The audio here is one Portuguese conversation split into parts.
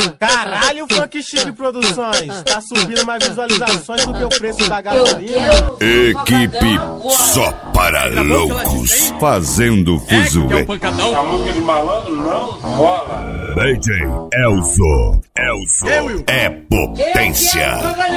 Caralho, Funk Chique Produções, tá subindo mais visualizações do que o preço da gasolina. Equipe só para loucos, fazendo fuzuê. A música de malandro não rola. DJ Elzo, Elzo é potência.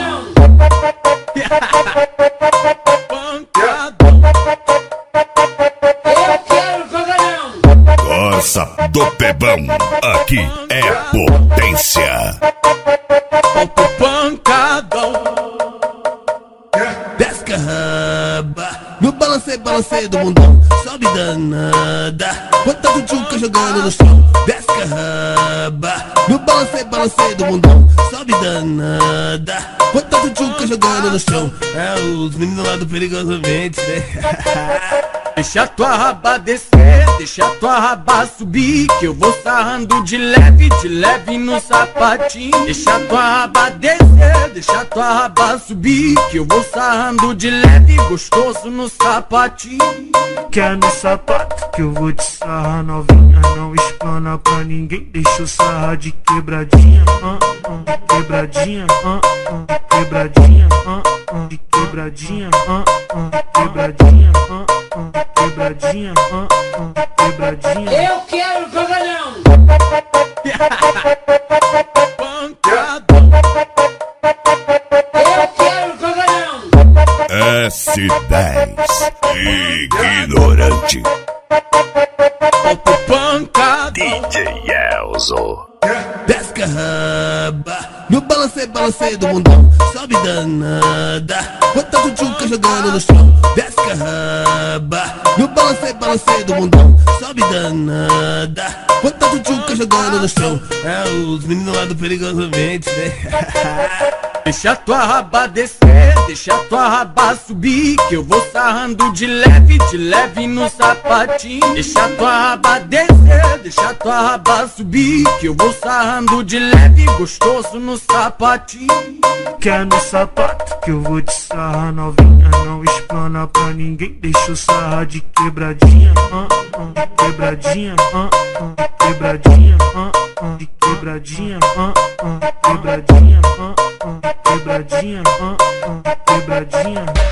Corsa do Pebão, aqui é potência. Solta o pancadão, desce a raba, no balanceio do mundão, sobe danada, bota o tchuca jogando no chão. Desce a raba, no balanceio do mundão, sobe danada, bota o tchuca jogando no chão. É os meninos lá do Perigosamente, né? Deixa tua raba descer, deixa tua raba subir, que eu vou sarrando de leve no sapatinho. Deixa tua raba descer, deixa tua raba subir, que eu vou sarrando de leve, gostoso no sapatinho. Quer no sapato que eu vou te sarrar novinha, não espana pra ninguém, deixa eu sarrar de quebradinha, de quebradinha, de quebradinha, de quebradinha, de quebradinha, quebradinha, quebradinha. Eu quero pagalhão. Pancadão. Eu quero pagalhão. S10 Ignorante. Solta o pancadão, DJ Elzo. desce a raba, no balanceio do mundão, sobe danada, bota o tchuca jogando no chão. Desce a raba, no balanceio do mundão, sobe danada, bota o tchuca jogando no chão. É os meninos lá do Perigosamente, né? Deixa tua raba descer, deixa tua raba subir, que eu vou sarrando de leve no sapatinho. Deixa tua raba descer, deixa tua raba subir, que eu vou sarrando de leve, gostoso no sapatinho. Quer no sapato que eu vou te sarrar novinha, não espana pra ninguém, deixa eu sarrar de quebradinha, de quebradinha, de quebradinha, de quebradinha, de quebradinha, quebradinha, quebradinha.